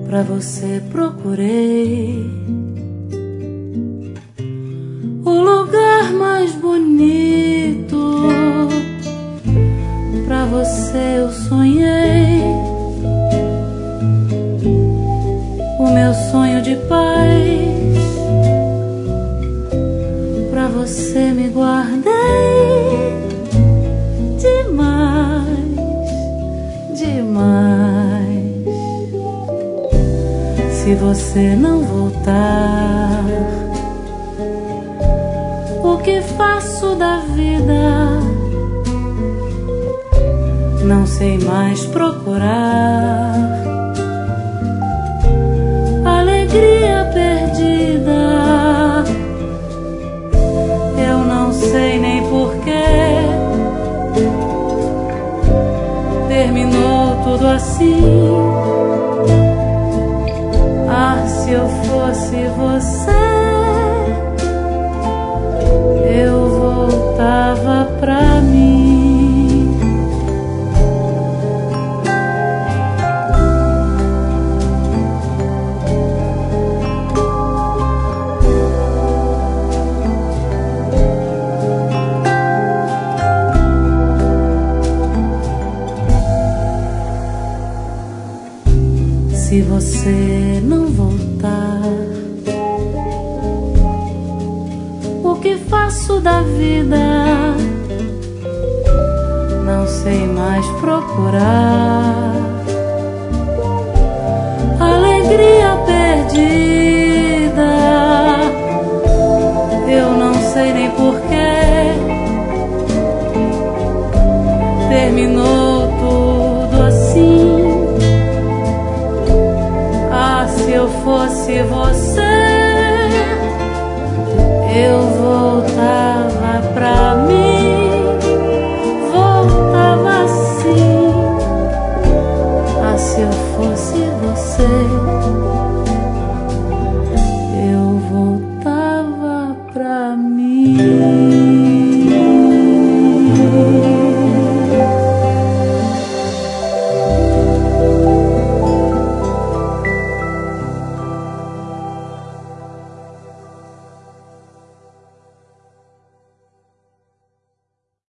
Pra você procurei o lugar mais bonito. Pra você eu sonhei o meu sonho de paz. Pra você me guardei demais, demais. Se você não voltar, o que faço da vida? Não sei mais procurar. Alegria perdida, eu não sei nem porquê. Terminou tudo assim. Ah, se eu fosse você, eu voltava pra mim. Se você não voltar, o que faço da vida? Não sei mais procurar. Alegria perdida, eu não sei nem porquê. Terminou tudo assim. Se eu fosse você, eu voltava pra mim, voltava assim. Ah, se eu fosse você.